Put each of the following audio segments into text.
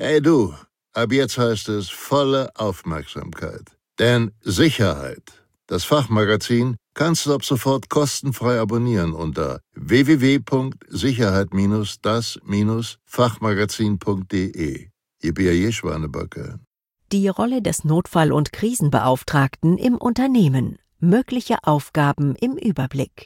Hey du, ab jetzt heißt es volle Aufmerksamkeit. Denn Sicherheit, das Fachmagazin, kannst du ab sofort kostenfrei abonnieren unter www.sicherheit-das-fachmagazin.de. Ihr B.A.J. Schwanebacke. Die Rolle des Notfall- und Krisenbeauftragten im Unternehmen. Mögliche Aufgaben im Überblick.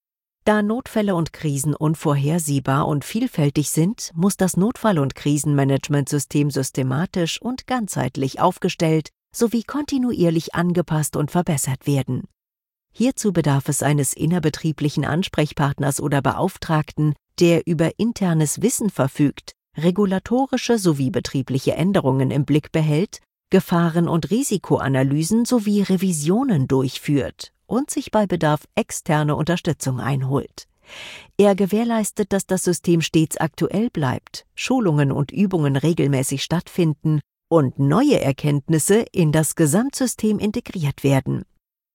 Da Notfälle und Krisen unvorhersehbar und vielfältig sind, muss das Notfall- und Krisenmanagementsystem systematisch und ganzheitlich aufgestellt sowie kontinuierlich angepasst und verbessert werden. Hierzu bedarf es eines innerbetrieblichen Ansprechpartners oder Beauftragten, der über internes Wissen verfügt, regulatorische sowie betriebliche Änderungen im Blick behält, Gefahren- und Risikoanalysen sowie Revisionen durchführt und sich bei Bedarf externe Unterstützung einholt. Er gewährleistet, dass das System stets aktuell bleibt, Schulungen und Übungen regelmäßig stattfinden und neue Erkenntnisse in das Gesamtsystem integriert werden.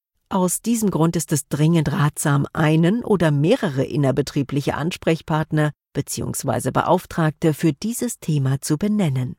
Aus diesem Grund ist es dringend ratsam, einen oder mehrere innerbetriebliche Ansprechpartner bzw. Beauftragte für dieses Thema zu benennen.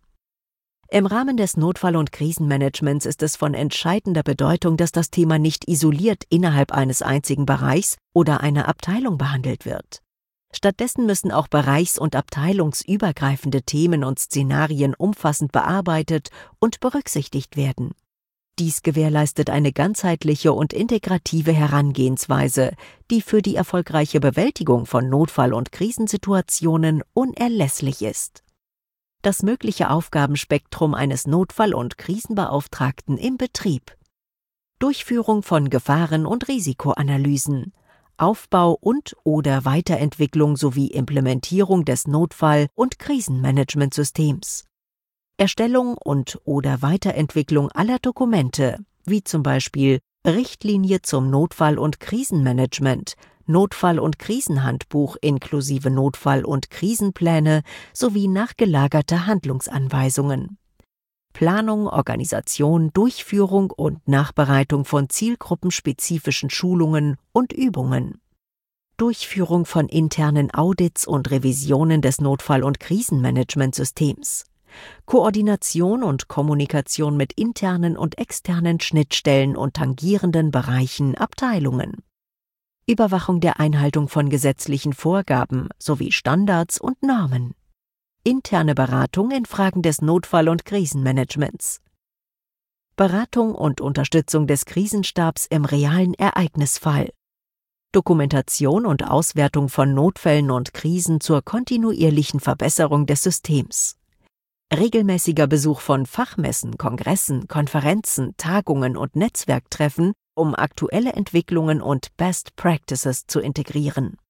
Im Rahmen des Notfall- und Krisenmanagements ist es von entscheidender Bedeutung, dass das Thema nicht isoliert innerhalb eines einzigen Bereichs oder einer Abteilung behandelt wird. Stattdessen müssen auch bereichs- und abteilungsübergreifende Themen und Szenarien umfassend bearbeitet und berücksichtigt werden. Dies gewährleistet eine ganzheitliche und integrative Herangehensweise, die für die erfolgreiche Bewältigung von Notfall- und Krisensituationen unerlässlich ist. Das mögliche Aufgabenspektrum eines Notfall- und Krisenbeauftragten im Betrieb. Durchführung von Gefahren- und Risikoanalysen, Aufbau und/oder Weiterentwicklung sowie Implementierung des Notfall- und Krisenmanagementsystems. Erstellung und/oder Weiterentwicklung aller Dokumente, wie zum Beispiel Richtlinie zum Notfall- und Krisenmanagement, Notfall- und Krisenhandbuch inklusive Notfall- und Krisenpläne sowie nachgelagerte Handlungsanweisungen. Planung, Organisation, Durchführung und Nachbereitung von zielgruppenspezifischen Schulungen und Übungen. Durchführung von internen Audits und Revisionen des Notfall- und Krisenmanagementsystems. Koordination und Kommunikation mit internen und externen Schnittstellen und tangierenden Bereichen, Abteilungen. Überwachung der Einhaltung von gesetzlichen Vorgaben sowie Standards und Normen. Interne Beratung in Fragen des Notfall- und Krisenmanagements. Beratung und Unterstützung des Krisenstabs im realen Ereignisfall. Dokumentation und Auswertung von Notfällen und Krisen zur kontinuierlichen Verbesserung des Systems. Regelmäßiger Besuch von Fachmessen, Kongressen, Konferenzen, Tagungen und Netzwerktreffen, um aktuelle Entwicklungen und Best Practices zu integrieren.